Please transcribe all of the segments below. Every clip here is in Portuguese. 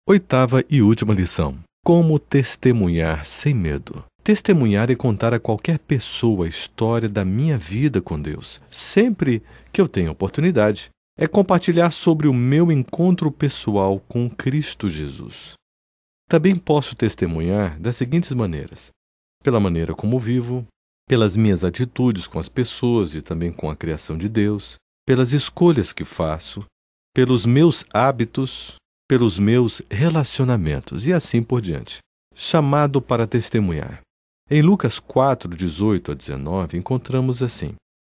Oitava e última lição. Como testemunhar sem medo. Testemunhar é contar a qualquer pessoa a história da minha vida com Deus. Sempre que eu tenho oportunidade, é compartilhar sobre o meu encontro pessoal com Cristo Jesus. Também posso testemunhar das seguintes maneiras: pela maneira como vivo, pelas minhas atitudes com as pessoas e também com a criação de Deus, pelas escolhas que faço, pelos meus hábitos, pelos meus relacionamentos e assim por diante. Chamado para testemunhar. Em Lucas 4, 18 a 19, encontramos assim: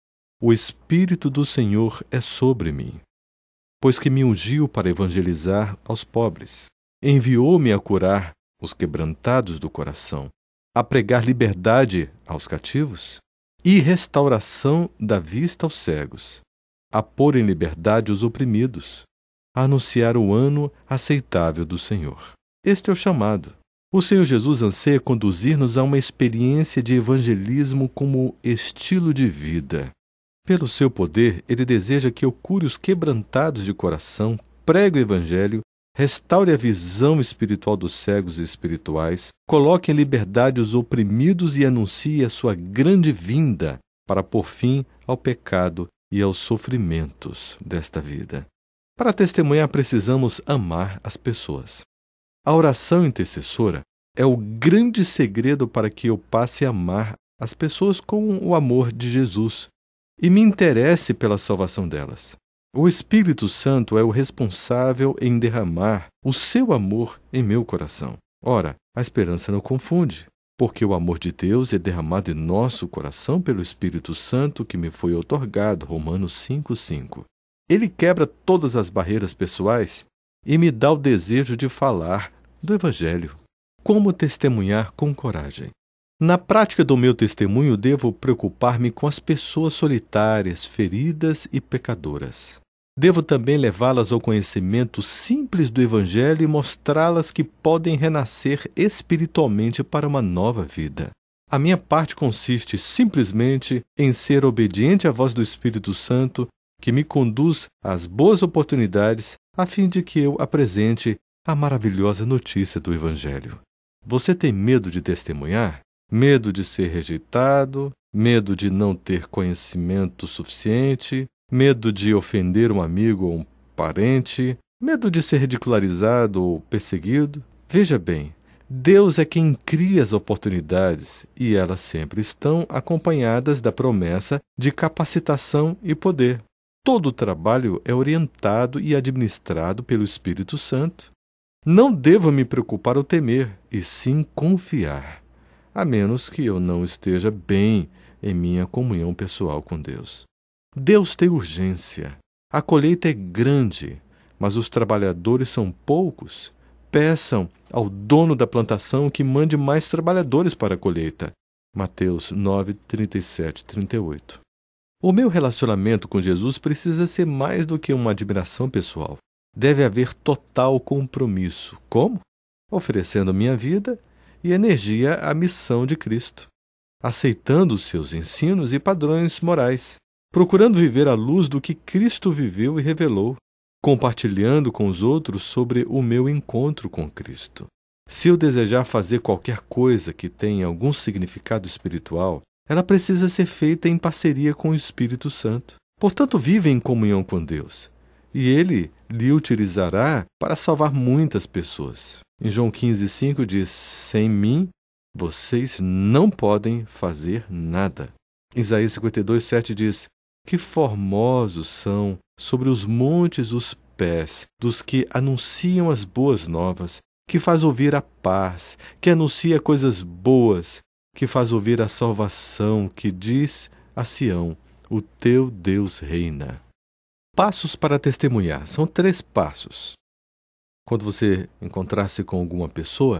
O Espírito do Senhor é sobre mim, pois que me ungiu para evangelizar aos pobres. Enviou-me a curar os quebrantados do coração, a pregar liberdade aos cativos e restauração da vista aos cegos, a pôr em liberdade os oprimidos, a anunciar o ano aceitável do Senhor. Este é o chamado. O Senhor Jesus anseia conduzir-nos a uma experiência de evangelismo como estilo de vida. Pelo seu poder, Ele deseja que eu cure os quebrantados de coração, pregue o Evangelho, restaure a visão espiritual dos cegos e espirituais, coloque em liberdade os oprimidos e anuncie a sua grande vinda para pôr fim ao pecado e aos sofrimentos desta vida. Para testemunhar, precisamos amar as pessoas. A oração intercessora é o grande segredo para que eu passe a amar as pessoas com o amor de Jesus e me interesse pela salvação delas. O Espírito Santo é o responsável em derramar o seu amor em meu coração. Ora, a esperança não confunde, porque o amor de Deus é derramado em nosso coração pelo Espírito Santo que me foi outorgado, Romanos 5:5. Ele quebra todas as barreiras pessoais e me dá o desejo de falar do Evangelho. Como testemunhar com coragem? Na prática do meu testemunho, devo preocupar-me com as pessoas solitárias, feridas e pecadoras. Devo também levá-las ao conhecimento simples do Evangelho e mostrá-las que podem renascer espiritualmente para uma nova vida. A minha parte consiste simplesmente em ser obediente à voz do Espírito Santo, que me conduz às boas oportunidades, a fim de que eu apresente a maravilhosa notícia do Evangelho. Você tem medo de testemunhar? Medo de ser rejeitado? Medo de não ter conhecimento suficiente? Medo de ofender um amigo ou um parente? Medo de ser ridicularizado ou perseguido? Veja bem, Deus é quem cria as oportunidades e elas sempre estão acompanhadas da promessa de capacitação e poder. Todo o trabalho é orientado e administrado pelo Espírito Santo. Não devo me preocupar ou temer, e sim confiar, a menos que eu não esteja bem em minha comunhão pessoal com Deus. Deus tem urgência. A colheita é grande, mas os trabalhadores são poucos. Peçam ao dono da plantação que mande mais trabalhadores para a colheita. Mateus 9, 37, 38. O meu relacionamento com Jesus precisa ser mais do que uma admiração pessoal. Deve haver total compromisso. Como? Oferecendo minha vida e energia à missão de Cristo, aceitando os seus ensinos e padrões morais, procurando viver à luz do que Cristo viveu e revelou, compartilhando com os outros sobre o meu encontro com Cristo. Se eu desejar fazer qualquer coisa que tenha algum significado espiritual, ela precisa ser feita em parceria com o Espírito Santo. Portanto, vive em comunhão com Deus, e Ele lhe utilizará para salvar muitas pessoas. Em João 15,5 diz: sem mim, vocês não podem fazer nada. Isaías 52,7 diz: que formosos são sobre os montes os pés dos que anunciam as boas novas, que faz ouvir a paz, que anuncia coisas boas, que faz ouvir a salvação, que diz a Sião: o teu Deus reina. Passos para testemunhar. São 3 passos. Quando você encontrar-se com alguma pessoa,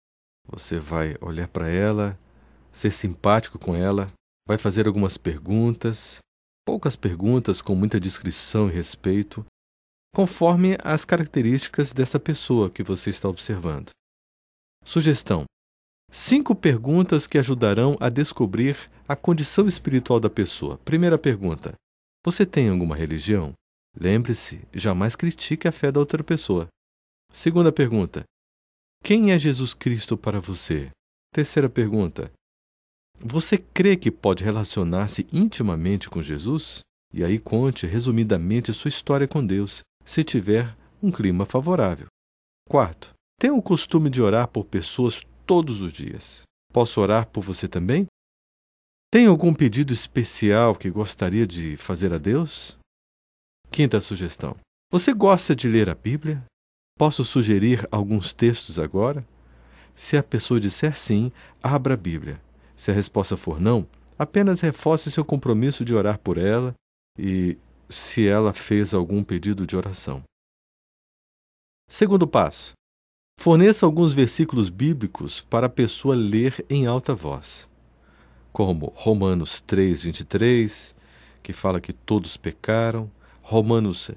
você vai olhar para ela, ser simpático com ela, vai fazer algumas perguntas, poucas perguntas com muita discrição e respeito, conforme as características dessa pessoa que você está observando. Sugestão: 5 perguntas que ajudarão a descobrir a condição espiritual da pessoa. Primeira pergunta: você tem alguma religião? Lembre-se, jamais critique a fé da outra pessoa. Segunda pergunta: quem é Jesus Cristo para você? Terceira pergunta: você crê que pode relacionar-se intimamente com Jesus? E aí conte resumidamente sua história com Deus, se tiver um clima favorável. Quarto, tenha o costume de orar por pessoas todos os dias. Posso orar por você também? Tem algum pedido especial que gostaria de fazer a Deus? Quinta sugestão: você gosta de ler a Bíblia? Posso sugerir alguns textos agora? Se a pessoa disser sim, abra a Bíblia. Se a resposta for não, apenas reforce seu compromisso de orar por ela e se ela fez algum pedido de oração. Segundo passo: forneça alguns versículos bíblicos para a pessoa ler em alta voz, como Romanos 3:23, que fala que todos pecaram, Romanos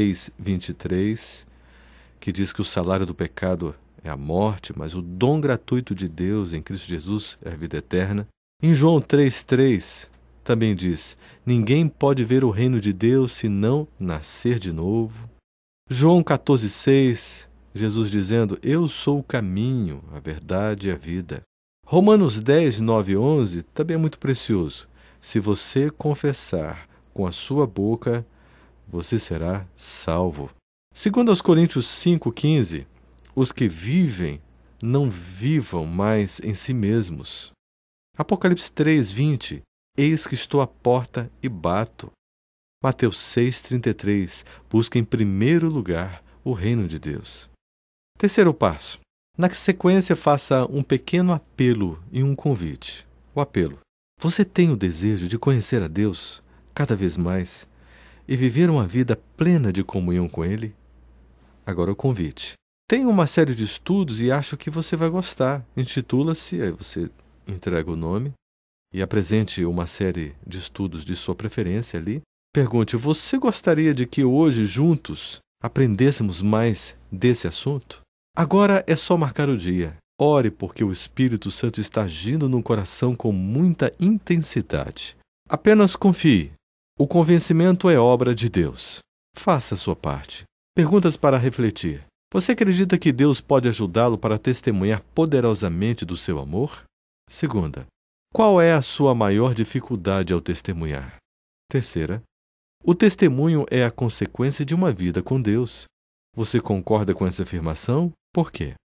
6:23, que diz que o salário do pecado é a morte, mas o dom gratuito de Deus em Cristo Jesus é a vida eterna. Em João 3:3 também diz: ninguém pode ver o reino de Deus se não nascer de novo. João 14:6, Jesus dizendo: eu sou o caminho, a verdade e a vida. Romanos 10:9-11 também é muito precioso. Se você confessar com a sua boca, você será salvo. Segundo aos Coríntios 5:15, os que vivem não vivam mais em si mesmos. Apocalipse 3:20, eis que estou à porta e bato. Mateus 6:33, busca em primeiro lugar o reino de Deus. Terceiro passo: na sequência faça um pequeno apelo e um convite. O apelo: você tem o desejo de conhecer a Deus cada vez mais e viver uma vida plena de comunhão com Ele? Agora o convite: tem uma série de estudos e acho que você vai gostar. Intitula-se, aí você entrega o nome e apresente uma série de estudos de sua preferência ali. Pergunte: você gostaria de que hoje, juntos, aprendêssemos mais desse assunto? Agora é só marcar o dia. Ore porque o Espírito Santo está agindo no coração com muita intensidade. Apenas confie. O convencimento é obra de Deus. Faça a sua parte. Perguntas para refletir. Você acredita que Deus pode ajudá-lo para testemunhar poderosamente do seu amor? Segunda, qual é a sua maior dificuldade ao testemunhar? Terceira, o testemunho é a consequência de uma vida com Deus. Você concorda com essa afirmação? Por quê?